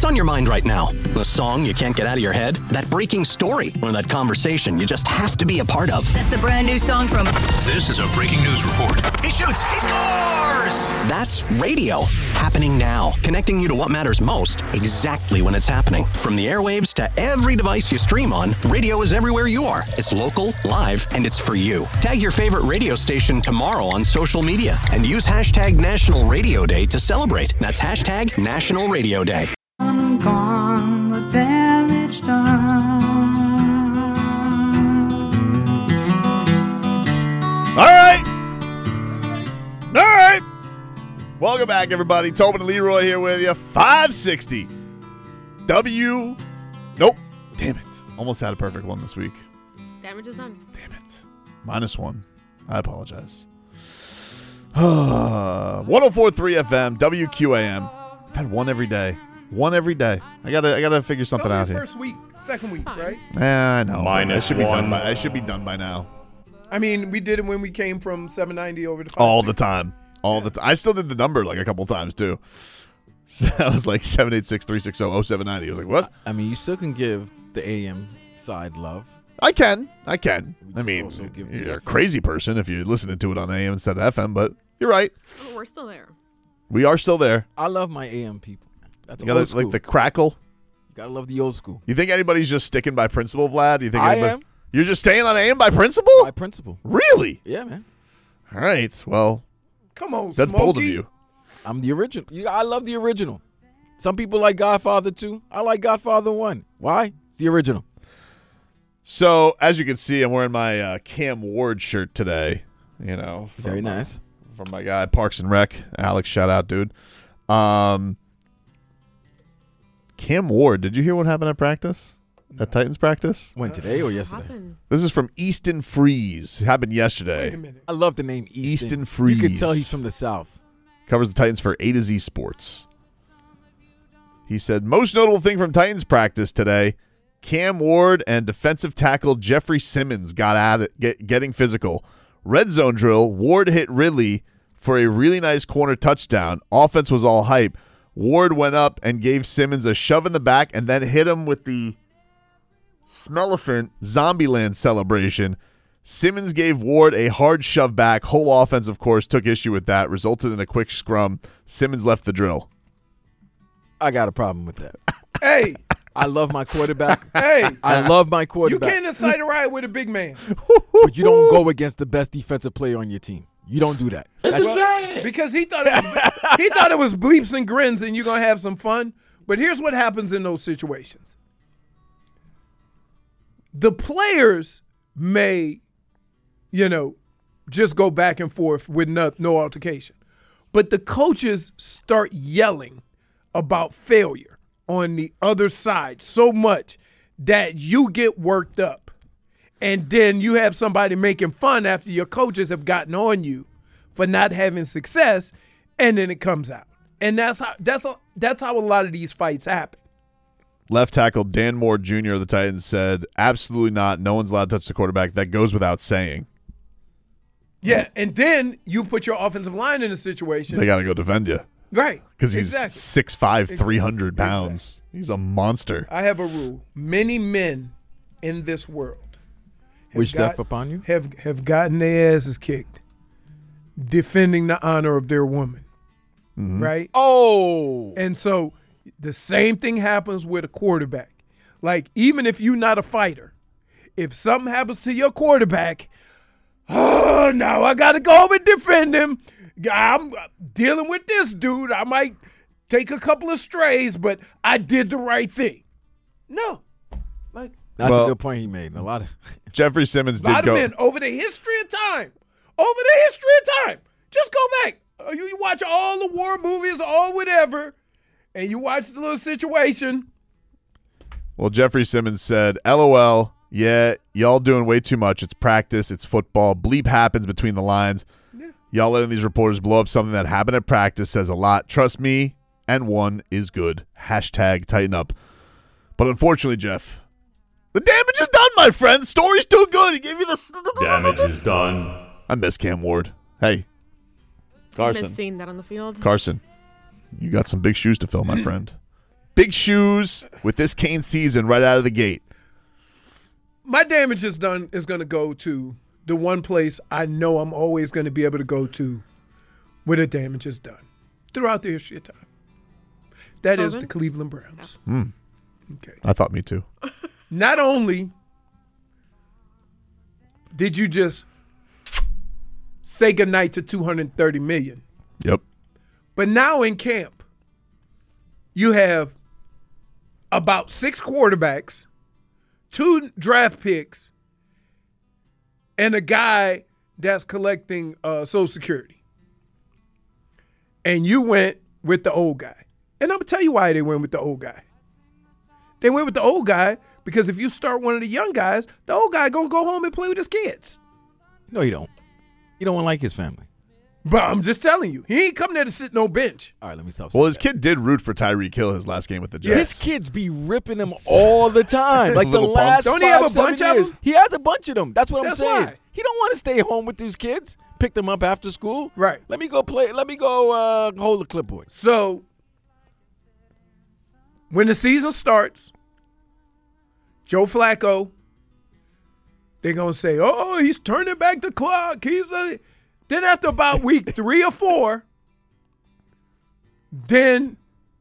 What's on your mind right now? The song you can't get out of your head? That breaking story? Or that conversation you just have to be a part of? That's the brand new song from... This is a breaking news report. He shoots! He scores! That's radio. Happening now. Connecting you to what matters most, exactly when it's happening. From the airwaves to every device you stream on, radio is everywhere you are. It's local, live, and it's for you. Tag your favorite radio station tomorrow on social media and use hashtag National Radio Day to celebrate. That's hashtag National Radio Day. Gone, the damage done. All right. Welcome back, everybody. Tobin and Leroy here with you. 560. Nope. Damn it. Almost had a perfect one this week. Damage is done. Damn it. -1. I apologize. 104.3 FM, WQAM. I've had one every day. One every day. I gotta figure something out here. First week, second week, right? I know. -1. I should be done by now. I mean, we did it when we came from 790 over to 560. All the time. I still did the number like a couple times too. So I was like 786-360-0790. I was like, what? I mean, you still can give the AM side love. I can. I mean, also give the you're a FM. crazy person if you're listening to it on AM instead of FM, but you're right. Oh, we're still there. We are still there. I love my AM people. That's You old gotta school. like the crackle. You gotta love the old school. You think anybody's just sticking by principle, Vlad? You think I anybody- am. You're just staying on AM by principle? My principle. Really? Yeah, man. All right. Well, Come on, that's Smokey. bold of you. I'm the original. I love the original. Some people like Godfather 2. I like Godfather 1. Why? It's the original. So, as you can see, I'm wearing my Cam Ward shirt today. You know, Very nice. From my guy Parks and Rec, Alex. Shout out, dude. Cam Ward. Did you hear what happened at practice? At Titans practice? When, today or yesterday? Happened. This is from Easton Freeze. It happened yesterday. Wait a minute. I love the name Easton. Easton Freeze. You can tell he's from the South. Covers the Titans for A to Z Sports. He said, most notable thing from Titans practice today, Cam Ward and defensive tackle Jeffrey Simmons got at it, getting physical. Red zone drill, Ward hit Ridley for a really nice corner touchdown. Offense was all hype. Ward went up and gave Simmons a shove in the back and then hit him with the Smelliphant Zombieland celebration. Simmons gave Ward a hard shove back. Whole offense, of course, took issue with that, resulted in a quick scrum. Simmons left the drill. I got a problem with that. Hey, I love my quarterback. hey. I love my You quarterback. can't incite a riot with a big man. But you don't go against the best defensive player on your team. You don't do that. Because he thought it was bleeps and grins and you're going to have some fun. But here's what happens in those situations. The players may, just go back and forth with no altercation. But the coaches start yelling about failure on the other side so much that you get worked up. And then you have somebody making fun after your coaches have gotten on you for not having success, and then it comes out. And that's how a lot of these fights happen. Left tackle Dan Moore Jr. of the Titans said, absolutely not. No one's allowed to touch the quarterback. That goes without saying. Yeah, and then you put your offensive line in a situation. They got to go defend you. Right. Because he's exactly. 6'5", 300 pounds. He's a monster. I have a rule. Many men in this world Wish death upon you? have gotten their asses kicked defending the honor of their woman. Mm-hmm. Right? Oh. And so the same thing happens with a quarterback. Like, even if you're not a fighter, if something happens to your quarterback, oh, now I got to go over and defend him. I'm dealing with this dude. I might take a couple of strays, but I did the right thing. No. That's Well, a good point he made. A lot of Jeffrey Simmons A lot did of go. men over the history of time. Just go back. You watch all the war movies, all whatever, and you watch the little situation. Well, Jeffrey Simmons said, LOL, yeah, y'all doing way too much. It's practice. It's football. Bleep happens between the lines. Yeah. Y'all letting these reporters blow up something that happened at practice says a lot. Trust me, and one is good. Hashtag tighten up. But unfortunately, Jeff, the damage is done, my friend. Story's too good. He gave you the Damage is done. I miss Cam Ward. Hey, I miss Carson. seeing that on the field. Carson, you got some big shoes to fill, my friend. big shoes with this Kane season right out of the gate. My damage is done is going to go to the one place I know I'm always going to be able to go to where the damage is done throughout the history of time. That is the Cleveland Browns. Okay. I thought me too. Not only did you just say goodnight to $230 million, Yep. but now in camp, you have about 6 quarterbacks, 2 draft picks, and a guy that's collecting Social Security. And you went with the old guy. And I'm going to tell you why they went with the old guy. They went with the old guy because if you start one of the young guys, the old guy going to go home and play with his kids. No, you don't. You don't like his family. But I'm just telling you, he ain't coming there to sit no bench. All right, let me stop. Well, his kid did root for Tyreek Hill his last game with the Jets. His kids be ripping him all the time. Like the Little last Don't he have a 5-7 bunch of years. them? He has a bunch of them. That's what That's I'm saying. why. He don't want to stay home with these kids. Pick them up after school. Right. Let me go play. Let me go hold the clipboard. So when the season starts, Joe Flacco, they're going to say, oh, he's turning back the clock. Then after about week 3 or 4, then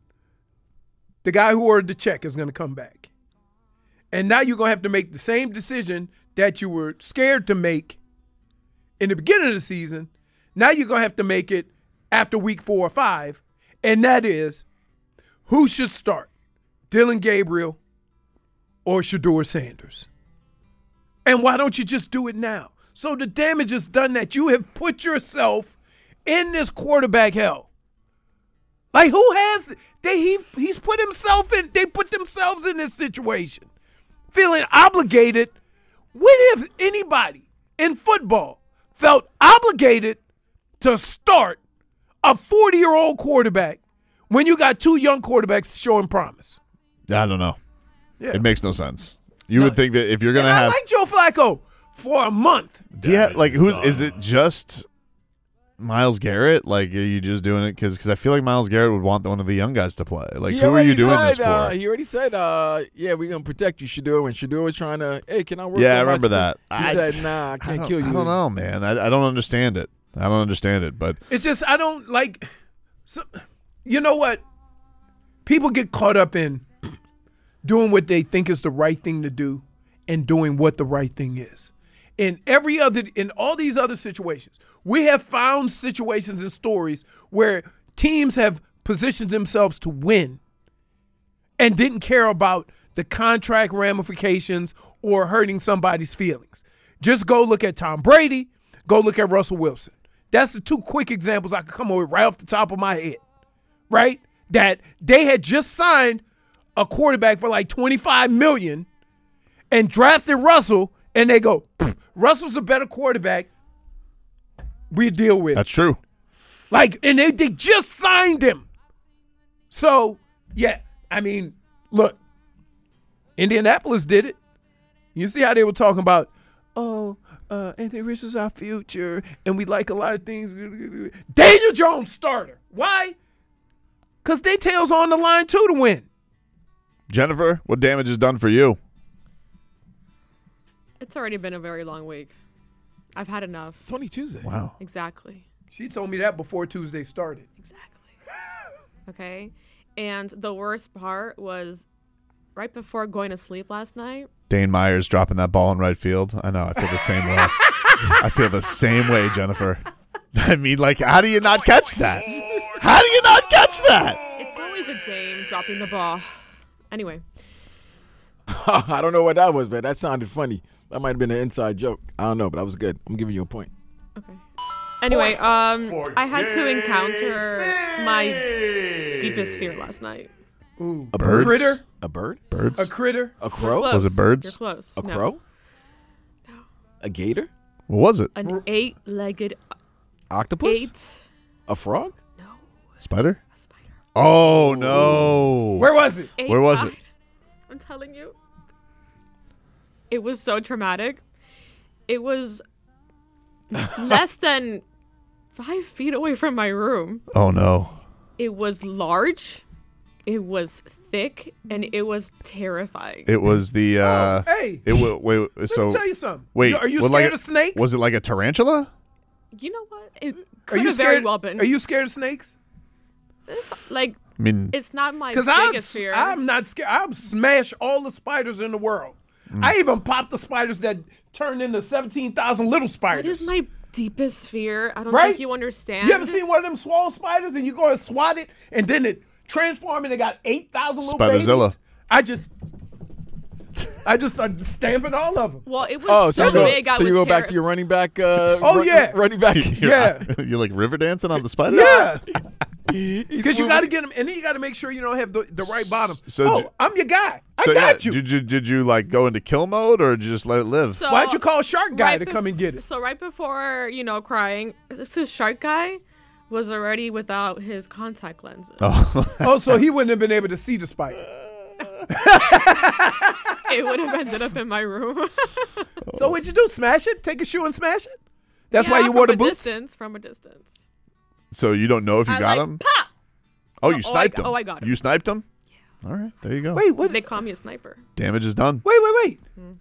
the guy who ordered the check is going to come back. And now you're going to have to make the same decision that you were scared to make in the beginning of the season. Now you're going to have to make it after week 4 or 5. And that is, who should start? Dylan Gabriel or Shedeur Sanders? And why don't you just do it now? So the damage is done that you have put yourself in this quarterback hell. Like who has he's put himself in, they put themselves in this situation. Feeling obligated. When have anybody in football felt obligated to start a 40-year-old quarterback when you got 2 young quarterbacks showing promise? I don't know. Yeah. It makes no sense. You would think that if you're going to And I have. like Joe Flacco for a month. Do you have, like, is it just Myles Garrett? Like, are you just doing it because I feel like Myles Garrett would want one of the young guys to play? Like, who are you doing this for? He already said, yeah, we're going to protect you, Shedeur. When Shedeur was trying to, hey, can I work Yeah, I on remember that? that. He said, nah, I can't kill you. I don't know, man. I don't understand it. But It's just I don't like. So, you know what? People get caught up in doing what they think is the right thing to do and doing what the right thing is. In all these other situations, we have found situations and stories where teams have positioned themselves to win and didn't care about the contract ramifications or hurting somebody's feelings. Just go look at Tom Brady. Go look at Russell Wilson. That's the 2 quick examples I could come up with right off the top of my head, right? That they had just signed a quarterback for like $25 million and drafted Russell, and they go, Russell's a better quarterback. We deal with that's it. true. Like, and they just signed him. So, yeah, I mean, look, Indianapolis did it. You see how they were talking about, Anthony Richardson is our future, and we like a lot of things. Daniel Jones starter. Why? Because they tails on the line, too, to win. Jennifer, what damage is done for you? It's already been a very long week. I've had enough. It's only Tuesday. Wow. Exactly. She told me that before Tuesday started. Exactly. Okay. And the worst part was right before going to sleep last night. Dane Myers dropping that ball in right field. I know. I feel the same way. I feel the same way, Jennifer. I mean, like, how do you not catch that? How do you not catch that? It's always a dame dropping the ball. Anyway. I don't know what that was, man. That sounded funny. That might have been an inside joke. I don't know, but that was good. I'm giving you a point. Okay. Anyway, I had to encounter my deepest fear last night. Ooh. A Birds? Critter? A bird? Birds? A critter? A crow? Close. Was it birds? You're close. A No. crow? No. A gator? What was it? An 8-legged Octopus? A frog? No. Spider? A spider. Oh, no. Where was it? Where was it? 8-eyed. I'm telling you. It was so traumatic. It was less than 5 feet away from my room. Oh, no. It was large. It was thick, and it was terrifying. It was the. Hey, Wait. let So me tell you something. wait, Are you was scared like of snakes? Was it like a tarantula? You know what? It Are could you have very scared? well been. Are you scared of snakes? Like, I mean, it's not my Because biggest fear. I'm not scared. I'll smash all the spiders in the world. I even popped the spiders that turned into 17,000 little That spiders. is my deepest fear. I don't Right? think you understand. You ever seen one of them swole spiders and you go and swat it and then it transformed and it got 8,000 little Spiderzilla. babies? I just started stamping all of them. Well, it was Oh, so so you go, big. I so you was go back to your running back. Running back. Yeah. You're like river dancing on the spider. Yeah. Because you got to get them, and then you got to make sure you don't have the right bottom. So I'm your guy. I So got you. Did you like go into kill mode or did you just let it live? So, Why don't you call Shark Guy right to come and get it? So right before, crying, this Shark Guy was already without his contact lenses. Oh, so he wouldn't have been able to see the spider. It would have ended up in my room. So what'd you do? Smash it? Take a shoe and smash it? That's why Yeah, you wore the from a boots? From a distance. So you don't know if you I got like, him? pop! Oh, No, you sniped him. I got him. You sniped him? Yeah. All right, there you go. Wait, what? They call me a sniper. Damage is done. Wait.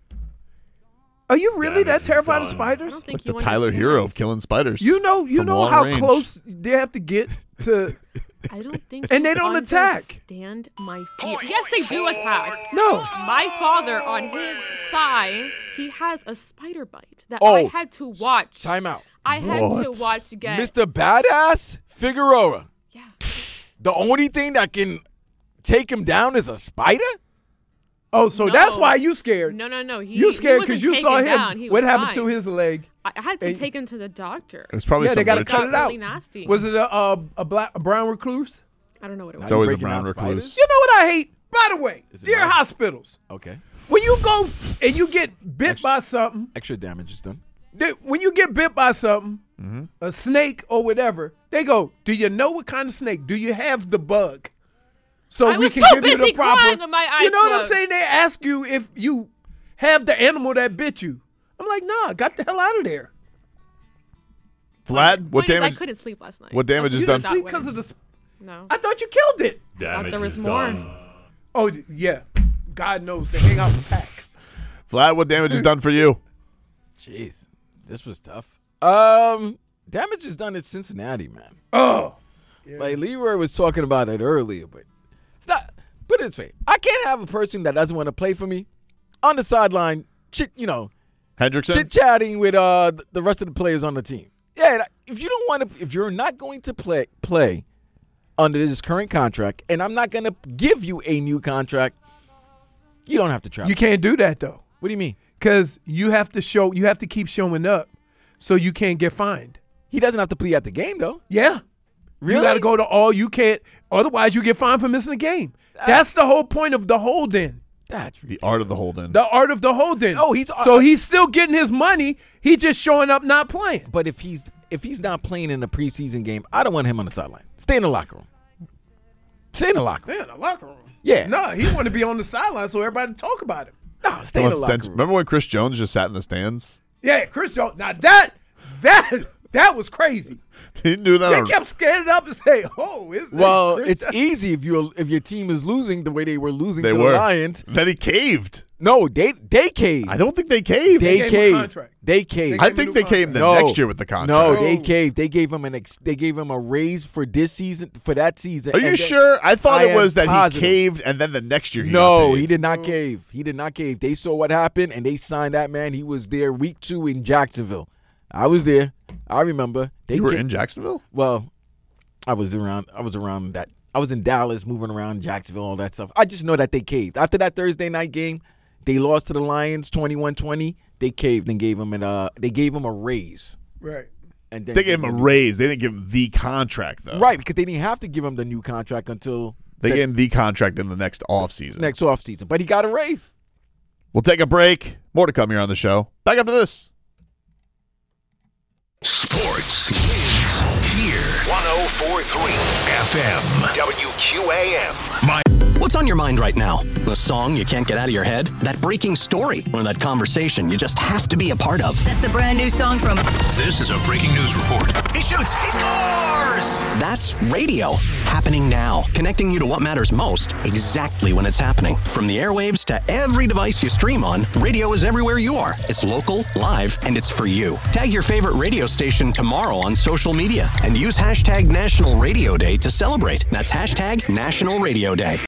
Are you really Damage that is terrified of done. I spiders? don't think Like the you Tyler understand. Hero of killing spiders. You know from long how range. close they have to get to. I don't think And you they don't attack. understand my fear. Yes, they do attack. No. My father, on his thigh, he has a spider bite that Oh, I had to watch. Time out. I had What? to watch get. Mr. Badass Figueroa. Yeah. The only thing that can take him down is a spider? Oh, so No. that's why you scared. No. You scared because you saw him. Down. He What was happened fine. to his leg? I had to Hey. take him to the doctor. It was probably Yeah, they some got to witch. cut it Got out. really nasty. Was it a brown recluse? I don't know what it was. It's always a breaking brown down recluse. spiders? You know what I hate? By the way, Is it dear nice? hospitals, Okay. when you go and you get bit by something, Extra damage is done. when you get bit by something, Mm-hmm. a snake or whatever, they go, do you know what kind of snake? Do you have the bug? So I we was can too give you the busy proper. crying with my eyes You know what I'm closed. saying? They ask you if you have the animal that bit you. I'm like, nah, got the hell out of there. Vlad, what Point is, damage? I couldn't sleep last night. What damage I is was done? that Sleep way. because of the. No. I thought you killed it. Damage there was is more. done. Oh yeah, God knows they hang out with packs. Vlad, what damage is done for you? Jeez. This was tough. Damage is done at Cincinnati, man. Oh, Like Leroy was talking about it earlier, but it's not. Put it this way: I can't have a person that doesn't want to play for me on the sideline, Hendrickson? chit chatting with the rest of the players on the team. Yeah, if you don't want to, if you're not going to play under this current contract, and I'm not going to give you a new contract, you don't have to travel. you can't do that though, What do you mean? because you have to keep showing up, so you can't get fined. He doesn't have to play at the game though. Yeah. Really? You got to go to all. You can't. Otherwise, you get fined for missing a game. That's the whole point of the hold-in. That's The art of the hold-in. The art of the hold-in. No, he's- so he's still getting his money. He just showing up, not playing. But if he's not playing in a preseason game, I don't want him on the sideline. Stay in the locker room. Stay in the locker room. Man, the locker room. Yeah. No, he want to be on the sideline so everybody talk about him. No, stay in the locker room. Remember when Chris Jones just sat in the stands? Yeah, Chris Jones. Now that was crazy. He didn't do that. They on- kept scanning up and say, "Oh, is Well, Chris it's Jones?" easy if your team is losing the way they were losing They to were. the Lions. Then he caved. No, they caved. I don't think they caved. They gave him a caved. contract. They caved. I gave him think a they new came the contract. next year with the contract. No, No. they caved. They gave him they gave him a raise for this season, for that season. Are and you then- sure? I thought I it was am that positive. he caved and then the next year he got No, paid. he did not cave. He did not cave. They saw what happened and they signed that man. He was there week 2 in Jacksonville. I was there. I remember. They You were ca- in Jacksonville? Well, I was around that. I was in Dallas, moving around Jacksonville, all that stuff. I just know that they caved. After that Thursday night game, they lost to the Lions 21-20. They caved and gave him a raise. right. And then They gave him a raise. They didn't give him the contract, though. Right, because they didn't have to give him the new contract until They the gave him the contract in the next offseason. next offseason. But he got a raise. We'll take a break. More to come here on the show. Back after this. Sports is here. 104.3 FM. WQAM. What's on your mind right now? The song you can't get out of your head? That breaking story? Or that conversation you just have to be a part of? That's the brand new song from... This is a breaking news report. He shoots. He scores. That's radio. Happening now. Connecting you to what matters most exactly when it's happening. From the airwaves to every device you stream on, radio is everywhere you are. It's local, live, and it's for you. Tag your favorite radio station tomorrow on social media and use hashtag National Radio Day to celebrate. That's hashtag National Radio Day.